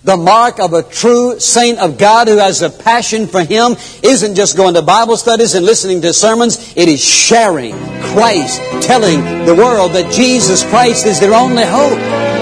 The mark of a true saint of God who has a passion for Him isn't just going to Bible studies and listening to sermons. It is sharing Christ, telling the world that Jesus Christ is their only hope.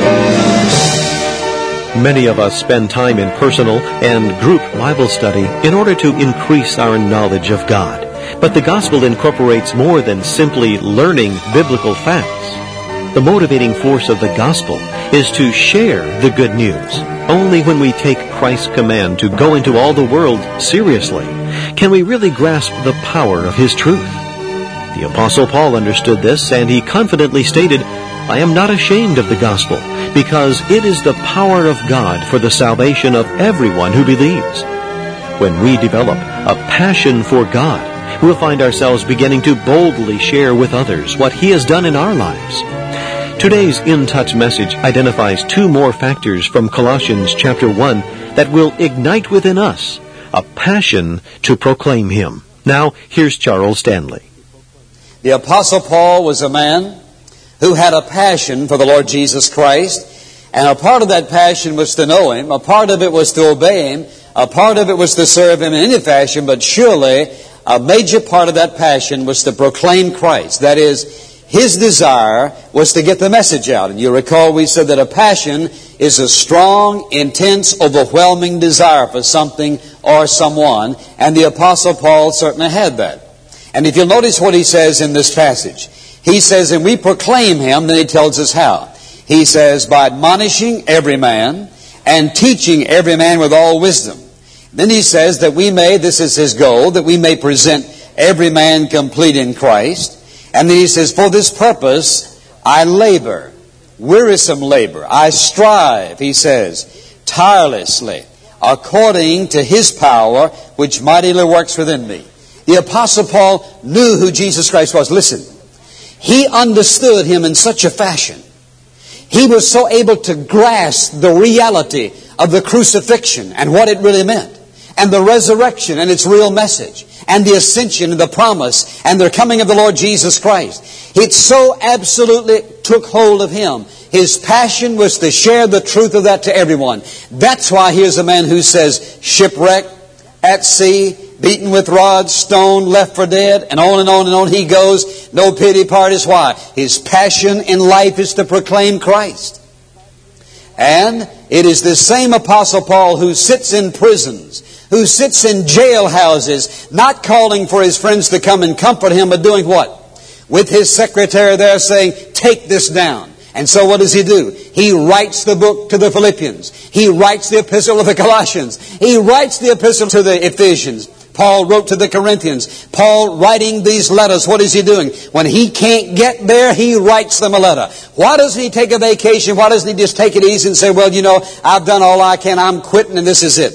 Many of us spend time in personal and group Bible study in order to increase our knowledge of God. But the gospel incorporates more than simply learning biblical facts. The motivating force of the gospel is to share the good news. Only when we take Christ's command to go into all the world seriously can we really grasp the power of His truth. The Apostle Paul understood this, and he confidently stated, "I am not ashamed of the gospel, because it is the power of God for the salvation of everyone who believes." When we develop a passion for God, we'll find ourselves beginning to boldly share with others what He has done in our lives. Today's In Touch message identifies two more factors from Colossians chapter 1 that will ignite within us a passion to proclaim Him. Now, here's Charles Stanley. The Apostle Paul was a man who had a passion for the Lord Jesus Christ, and a part of that passion was to know Him, a part of it was to obey Him, a part of it was to serve Him in any fashion, but surely a major part of that passion was to proclaim Christ. That is, his desire was to get the message out. And you recall we said that a passion is a strong, intense, overwhelming desire for something or someone, and the Apostle Paul certainly had that. And if you'll notice what he says in this passage, he says, and we proclaim Him, then he tells us how. He says, by admonishing every man and teaching every man with all wisdom. Then he says that we may, this is his goal, that we may present every man complete in Christ. And then he says, for this purpose I labor, wearisome labor. I strive, he says, tirelessly, according to His power, which mightily works within me. The Apostle Paul knew who Jesus Christ was. Listen, he understood Him in such a fashion. He was so able to grasp the reality of the crucifixion and what it really meant, and the resurrection and its real message, and the ascension and the promise and the coming of the Lord Jesus Christ. It so absolutely took hold of him. His passion was to share the truth of that to everyone. That's why here's a man who says, shipwrecked, at sea, beaten with rods, stoned, left for dead, and on and on and on he goes. No pity parties. Why? His passion in life is to proclaim Christ. And it is this same Apostle Paul who sits in prisons, who sits in jailhouses, not calling for his friends to come and comfort him, but doing what? With his secretary there saying, take this down. And so what does he do? He writes the book to the Philippians. He writes the epistle of the Colossians. He writes the epistle to the Ephesians. Paul wrote to the Corinthians. Paul writing these letters, what is he doing? When he can't get there, he writes them a letter. Why doesn't he take a vacation? Why doesn't he just take it easy and say, well, you know, I've done all I can. I'm quitting and this is it.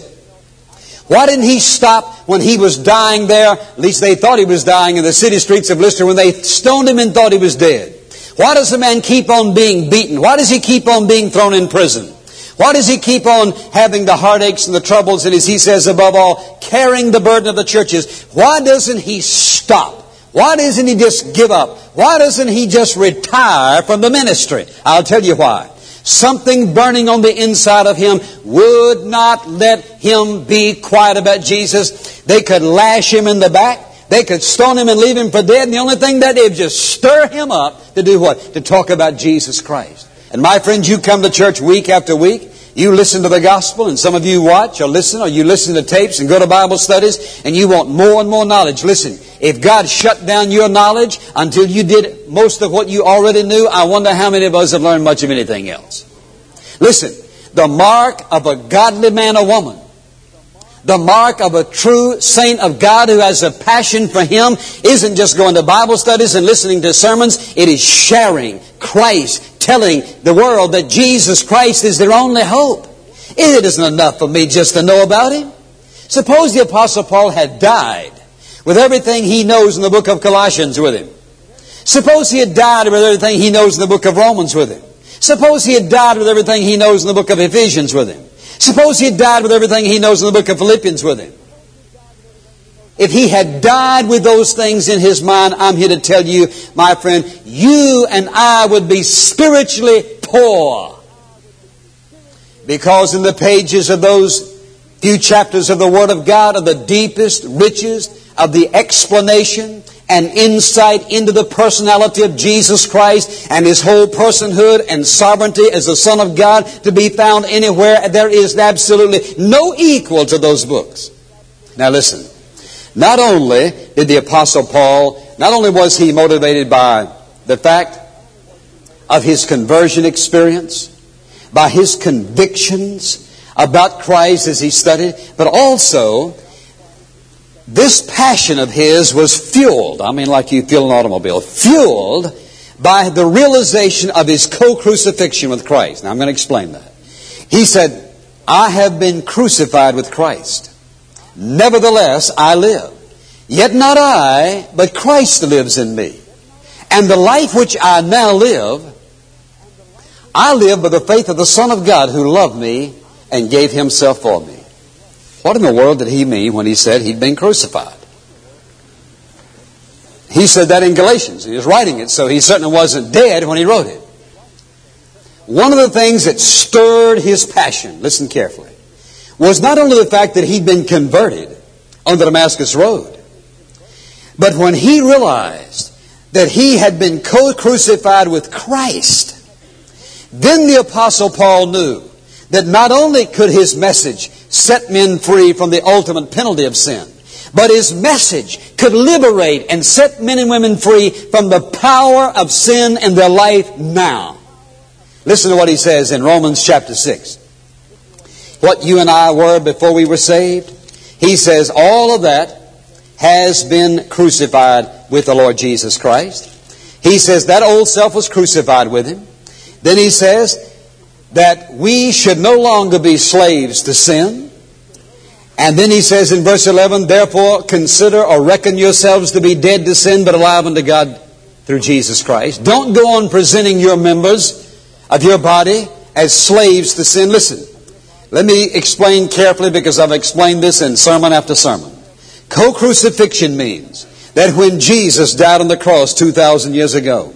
Why didn't he stop when he was dying there? At least they thought he was dying in the city streets of Lystra when they stoned him and thought he was dead. Why does the man keep on being beaten? Why does he keep on being thrown in prison? Why does he keep on having the heartaches and the troubles and, as he says above all, carrying the burden of the churches? Why doesn't he stop? Why doesn't he just give up? Why doesn't he just retire from the ministry? I'll tell you why. Something burning on the inside of him would not let him be quiet about Jesus. They could lash him in the back. They could stone him and leave him for dead. And the only thing that did was just stir him up to do what? To talk about Jesus Christ. And my friends, you come to church week after week. You listen to the gospel, and some of you watch or listen, or you listen to tapes and go to Bible studies, and you want more and more knowledge. Listen, if God shut down your knowledge until you did most of what you already knew, I wonder how many of us have learned much of anything else. Listen, the mark of a godly man or woman, the mark of a true saint of God who has a passion for Him isn't just going to Bible studies and listening to sermons. It is sharing Christ, telling the world that Jesus Christ is their only hope. It isn't enough for me just to know about Him. Suppose the Apostle Paul had died with everything he knows in the book of Colossians with him. Suppose he had died with everything he knows in the book of Romans with him. Suppose he had died with everything he knows in the book of Ephesians with him. Suppose he had died with everything he knows in the book of Philippians with him. If he had died with those things in his mind, I'm here to tell you, my friend, you and I would be spiritually poor. Because in the pages of those few chapters of the Word of God are the deepest, richest of the explanation and insight into the personality of Jesus Christ and His whole personhood and sovereignty as the Son of God to be found anywhere. There is absolutely no equal to those books. Now listen, not only did the Apostle Paul, not only was he motivated by the fact of his conversion experience, by his convictions about Christ as he studied, but also this passion of his was fueled, I mean like you fuel an automobile, fueled by the realization of his co-crucifixion with Christ. Now I'm going to explain that. He said, I have been crucified with Christ. Nevertheless, I live. Yet not I, but Christ lives in me. And the life which I now live, I live by the faith of the Son of God who loved me and gave Himself for me. What in the world did he mean when he said he'd been crucified? He said that in Galatians. He was writing it, so he certainly wasn't dead when he wrote it. One of the things that stirred his passion, listen carefully, was not only the fact that he'd been converted on the Damascus Road, but when he realized that he had been co-crucified with Christ, then the Apostle Paul knew that not only could his message set men free from the ultimate penalty of sin, but his message could liberate and set men and women free from the power of sin in their life now. Listen to what he says in Romans chapter 6. What you and I were before we were saved, he says all of that has been crucified with the Lord Jesus Christ. He says that old self was crucified with Him. Then he says that we should no longer be slaves to sin. And then he says in verse 11, therefore consider or reckon yourselves to be dead to sin, but alive unto God through Jesus Christ. Don't go on presenting your members of your body as slaves to sin. Listen, let me explain carefully because I've explained this in sermon after sermon. Co-crucifixion means that when Jesus died on the cross 2,000 years ago,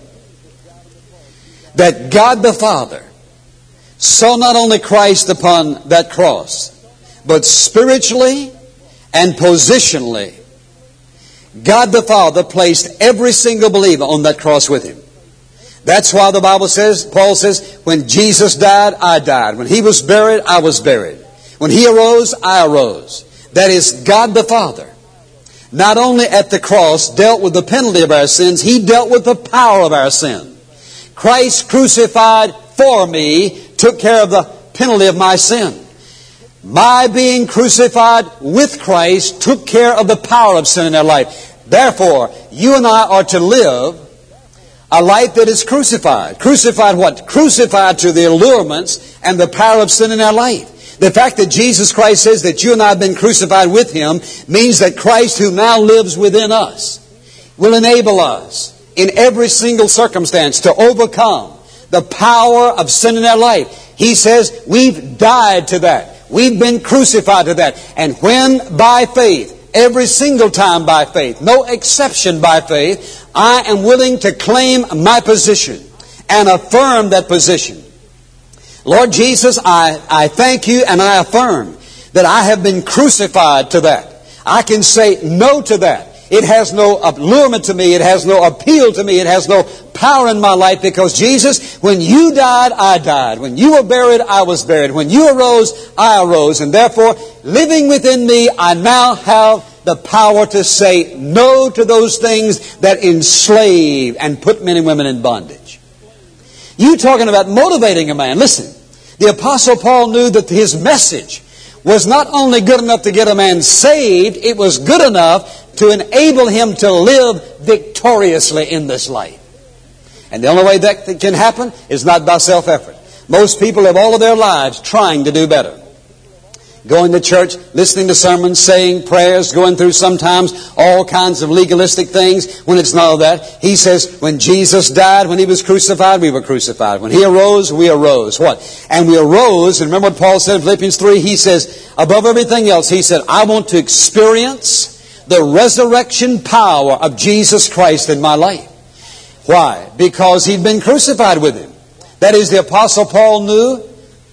that God the Father saw not only Christ upon that cross, but spiritually and positionally, God the Father placed every single believer on that cross with Him. That's why the Bible says, Paul says, when Jesus died, I died. When He was buried, I was buried. When He arose, I arose. That is God the Father. Not only at the cross dealt with the penalty of our sins, He dealt with the power of our sin. Christ crucified for me took care of the penalty of my sin. My being crucified with Christ took care of the power of sin in our life. Therefore, you and I are to live a life that is crucified. Crucified what? Crucified to the allurements and the power of sin in our life. The fact that Jesus Christ says that you and I have been crucified with Him means that Christ, who now lives within us, will enable us in every single circumstance to overcome the power of sin in our life. He says we've died to that. We've been crucified to that. And when by faith, every single time by faith, no exception by faith, I am willing to claim my position and affirm that position. Lord Jesus, I thank You and I affirm that I have been crucified to that. I can say no to that. It has no allurement to me. It has no appeal to me. It has no power in my life because Jesus, when You died, I died. When You were buried, I was buried. When You arose, I arose. And therefore, living within me, I now have the power to say no to those things that enslave and put men and women in bondage. You talking about motivating a man. Listen, the Apostle Paul knew that his message was not only good enough to get a man saved, it was good enough to enable him to live victoriously in this life. And the only way that can happen is not by self-effort. Most people live all of their lives trying to do better. Going to church, listening to sermons, saying prayers, going through sometimes all kinds of legalistic things when it's not all that. He says, when Jesus died, when He was crucified, we were crucified. When He arose, we arose. What? And we arose, and remember what Paul said in Philippians 3? He says, above everything else, he said, I want to experience the resurrection power of Jesus Christ in my life. Why? Because He'd been crucified with Him. That is, the Apostle Paul knew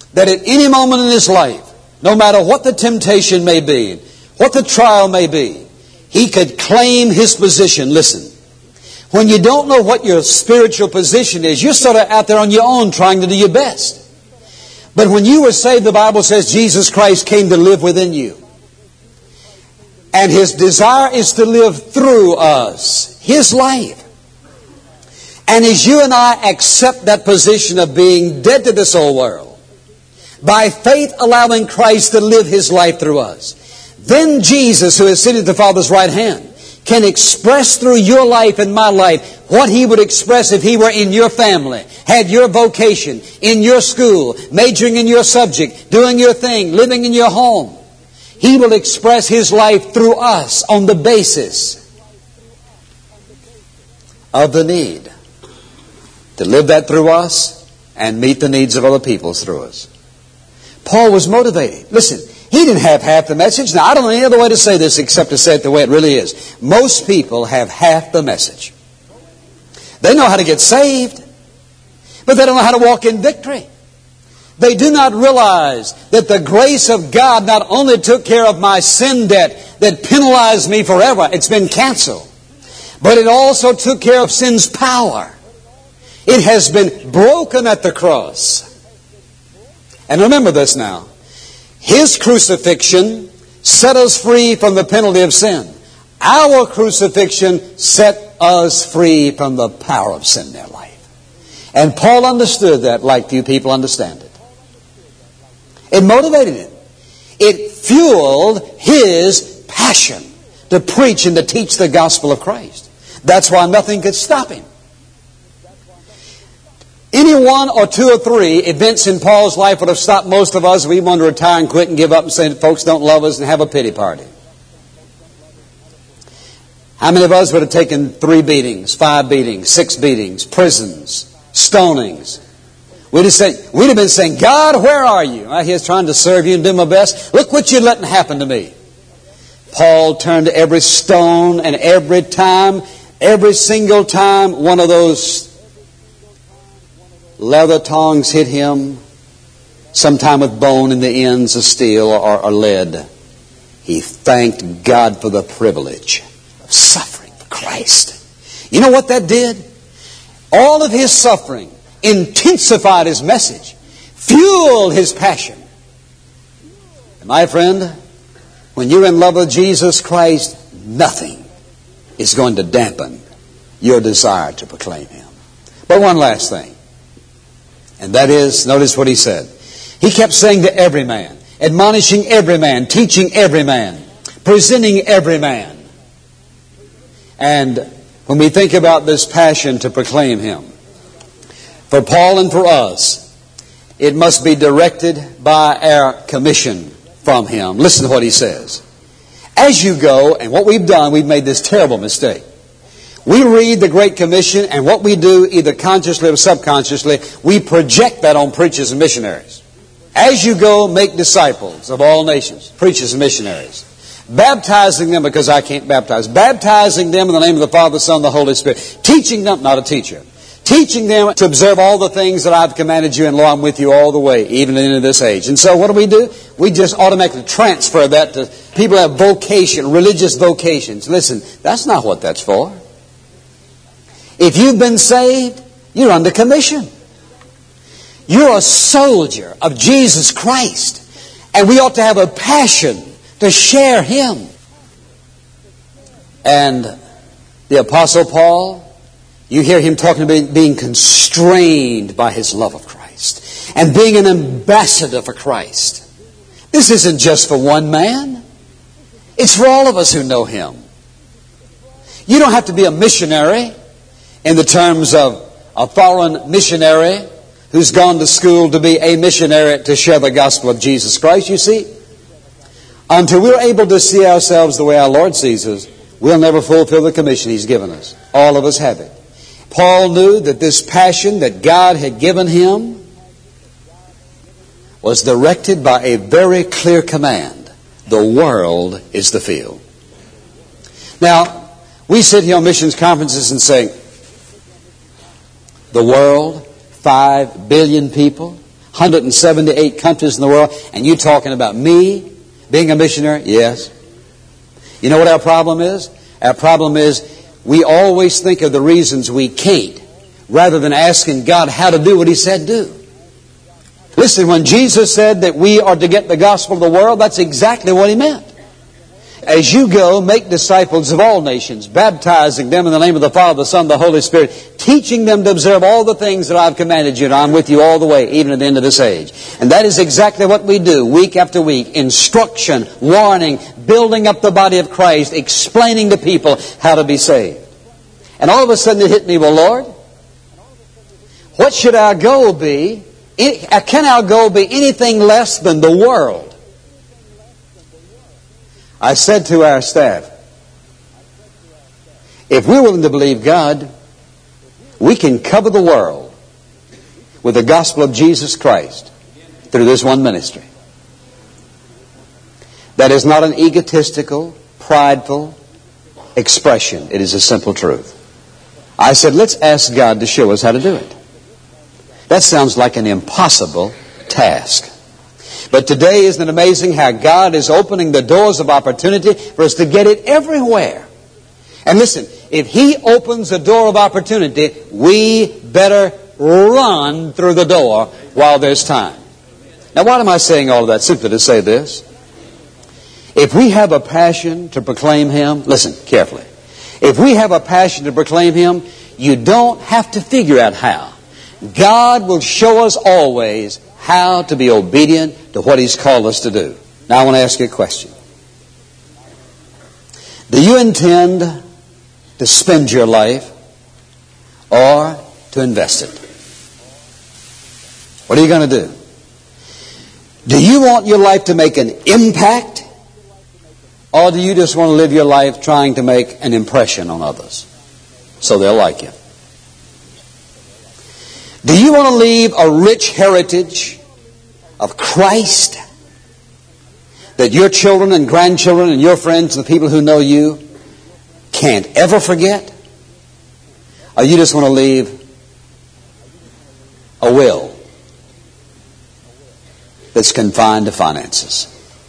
that at any moment in his life, no matter what the temptation may be, what the trial may be, he could claim his position. Listen, when you don't know what your spiritual position is, you're sort of out there on your own trying to do your best. But when you were saved, the Bible says Jesus Christ came to live within you. And His desire is to live through us, His life. And as you and I accept that position of being dead to this old world, by faith allowing Christ to live His life through us, then Jesus, who is sitting at the Father's right hand, can express through your life and my life what He would express if He were in your family, had your vocation, in your school, majoring in your subject, doing your thing, living in your home. He will express His life through us on the basis of the need to live that through us and meet the needs of other people through us. Paul was motivated. Listen, he didn't have half the message. Now, I don't know any other way to say this except to say it the way it really is. Most people have half the message. They know how to get saved, but they don't know how to walk in victory. They do not realize that the grace of God not only took care of my sin debt that penalized me forever, it's been canceled, but it also took care of sin's power. It has been broken at the cross. And remember this now. His crucifixion set us free from the penalty of sin. Our crucifixion set us free from the power of sin in their life. And Paul understood that like few people understand it. It motivated him. It fueled his passion to preach and to teach the gospel of Christ. That's why nothing could stop him. Any one or two or three events in Paul's life would have stopped most of us. We want to retire and quit and give up and say that folks don't love us and have a pity party. How many of us would have taken 3 beatings, 5 beatings, 6 beatings, prisons, stonings? We'd have been saying, God, where are you? I'm here trying to serve you and do my best. Look what you're letting happen to me. Paul turned to every stone, and every single time one of those leather tongs hit him, sometime with bone in the ends of steel or lead, he thanked God for the privilege of suffering for Christ. You know what that did? All of his suffering intensified his message, fueled his passion. And my friend, when you're in love with Jesus Christ, nothing is going to dampen your desire to proclaim Him. But one last thing, and that is, notice what he said. He kept saying to every man, admonishing every man, teaching every man, presenting every man. And when we think about this passion to proclaim Him, for Paul and for us, it must be directed by our commission from Him. Listen to what he says. As you go, and what we've done, we've made this terrible mistake. We read the Great Commission, and what we do, either consciously or subconsciously, we project that on preachers and missionaries. As you go, make disciples of all nations, preachers and missionaries. Baptizing them, because I can't baptize, baptizing them in the name of the Father, the Son, and the Holy Spirit. Teaching them, not a teacher, teaching them to observe all the things that I've commanded you, and lo, I'm with you all the way, even into this age. And so what do? We just automatically transfer that to people who have vocation, religious vocations. Listen, that's not what that's for. If you've been saved, you're under commission. You're a soldier of Jesus Christ. And we ought to have a passion to share Him. And the Apostle Paul, you hear him talking about being constrained by his love of Christ and being an ambassador for Christ. This isn't just for one man. It's for all of us who know Him. You don't have to be a missionary in the terms of a foreign missionary who's gone to school to be a missionary to share the gospel of Jesus Christ. You see, until we're able to see ourselves the way our Lord sees us, we'll never fulfill the commission He's given us. All of us have it. Paul knew that this passion that God had given him was directed by a very clear command. The world is the field. Now, we sit here on missions conferences and say, the world, 5 billion people, 178 countries in the world, and you talking about me being a missionary? Yes. You know what our problem is? Our problem is we always think of the reasons we can't, rather than asking God how to do what He said do. Listen, when Jesus said that we are to get the gospel of the world, that's exactly what He meant. As you go, make disciples of all nations, baptizing them in the name of the Father, the Son, and the Holy Spirit, teaching them to observe all the things that I've commanded you, and I'm with you all the way, even at the end of this age. And that is exactly what we do, week after week. Instruction, warning, building up the body of Christ, explaining to people how to be saved. And all of a sudden it hit me, well, Lord, what should our goal be? Can our goal be anything less than the world? I said to our staff, if we're willing to believe God, we can cover the world with the gospel of Jesus Christ through this one ministry. That is not an egotistical, prideful expression. It is a simple truth. I said, let's ask God to show us how to do it. That sounds like an impossible task. But today, isn't it amazing how God is opening the doors of opportunity for us to get it everywhere? And listen, if He opens the door of opportunity, we better run through the door while there's time. Now, why am I saying all of that? Simply to say this. If we have a passion to proclaim Him, listen carefully. If we have a passion to proclaim Him, you don't have to figure out how. God will show us always how to be obedient to what He's called us to do. Now I want to ask you a question. Do you intend to spend your life or to invest it? What are you going to do? Do you want your life to make an impact, or do you just want to live your life trying to make an impression on others so they'll like you? Do you want to leave a rich heritage of Christ that your children and grandchildren and your friends and the people who know you can't ever forget? Or you just want to leave a will that's confined to finances?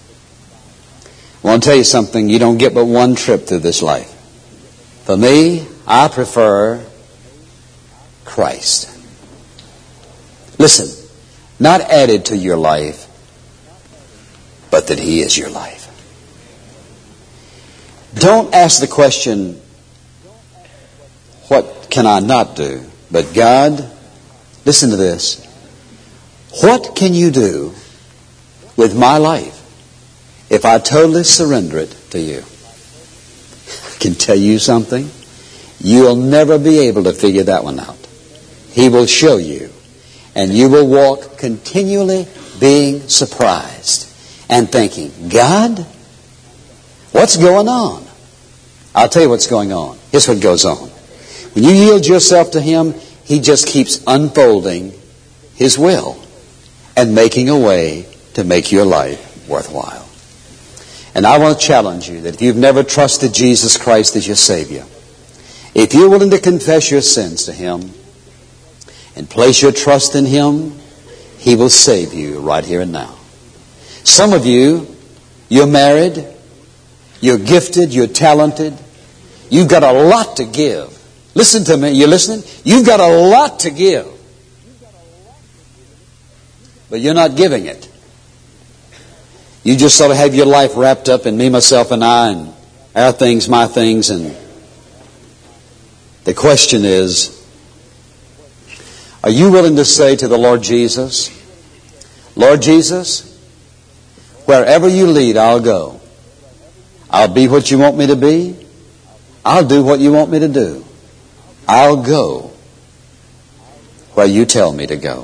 I want to tell you something. You don't get but one trip through this life. For me, I prefer Christ. Listen, not added to your life, but that He is your life. Don't ask the question, what can I not do? But God, listen to this. What can you do with my life if I totally surrender it to you? I can tell you something. You'll never be able to figure that one out. He will show you. And you will walk continually being surprised and thinking, God, what's going on? I'll tell you what's going on. Here's what goes on. When you yield yourself to Him, He just keeps unfolding His will and making a way to make your life worthwhile. And I want to challenge you that if you've never trusted Jesus Christ as your Savior, if you're willing to confess your sins to Him, and place your trust in Him, He will save you right here and now. Some of you, you're married, you're gifted, you're talented, you've got a lot to give. Listen to me, you're listening? You've got a lot to give. But you're not giving it. You just sort of have your life wrapped up in me, myself, and I, and our things, my things, and the question is, are you willing to say to the Lord Jesus, Lord Jesus, wherever you lead, I'll go. I'll be what you want me to be. I'll do what you want me to do. I'll go where you tell me to go.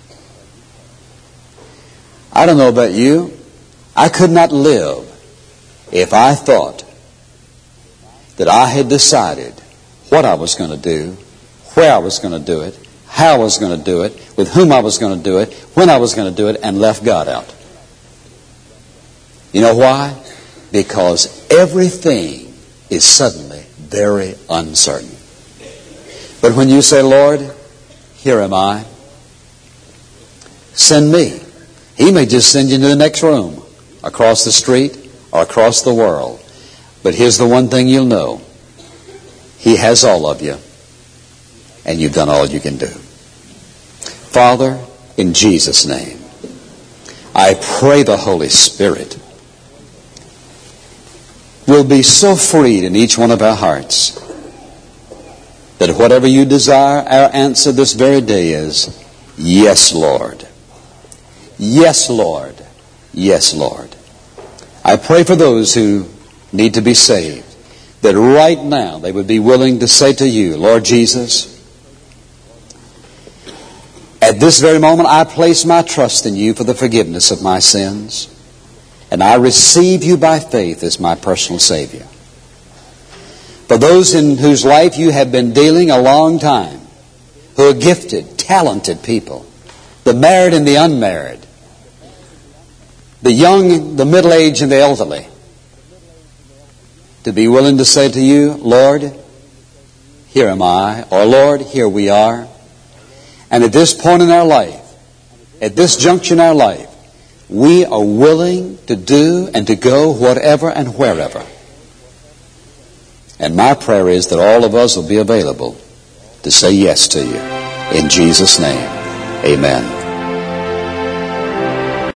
I don't know about you. I could not live if I thought that I had decided what I was going to do, where I was going to do it, how I was going to do it, with whom I was going to do it, when I was going to do it, and left God out. You know why? Because everything is suddenly very uncertain. But when you say, Lord, here am I, Send me. He may just send you into the next room, across the street, or across the world. But here's the one thing you'll know. He has all of you, and you've done all you can do. Father, in Jesus' name, I pray the Holy Spirit will be so freed in each one of our hearts that whatever you desire, our answer this very day is, yes, Lord. Yes, Lord. Yes, Lord. I pray for those who need to be saved, that right now they would be willing to say to you, Lord Jesus, at this very moment I place my trust in you for the forgiveness of my sins, and I receive you by faith as my personal Savior. For those in whose life you have been dealing a long time, who are gifted, talented people, the married and the unmarried, the young, the middle-aged, and the elderly, to be willing to say to you, Lord, here am I, or Lord, here we are. And at this point in our life, at this juncture in our life, we are willing to do and to go whatever and wherever. And my prayer is that all of us will be available to say yes to you. In Jesus' name, amen.